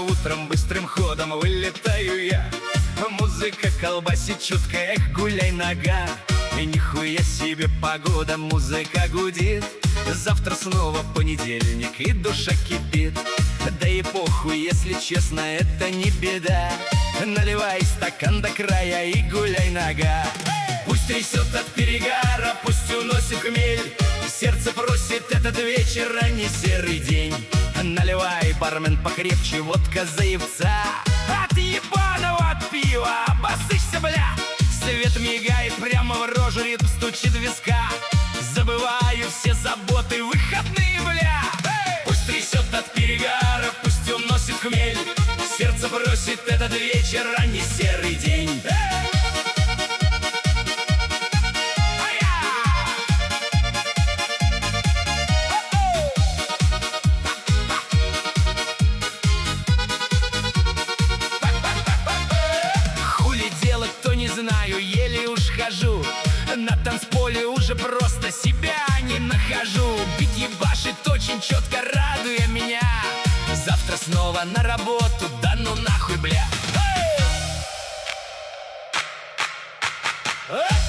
утром быстрым ходом вылетаю я. Музыка колбасит чутко, эх, гуляй, нога. И нихуя себе погода, музыка гудит. Завтра снова понедельник и душа кипит. Да и похуй, если честно, это не беда. Наливай стакан до края и гуляй, нога. Пусть трясет от перегара, пусть уносит хмель. Сердце просит этот вечер, а не серый день. Наливай, бармен, покрепче, водка заевца. От ебаного пива обоссышься, бля. Свет мигает прямо в рожу, ритм стучит в виска. Забываю все заботы, выходные, бля. Пусть трясет от перегара, пусть уносит хмель. Сердце просит этот вечер, а не серый день. Знаю, еле уж хожу. На танцполе уже просто себя не нахожу. Бит ебашит очень четко, радуя меня. Завтра снова на работу, да ну нахуй, бля.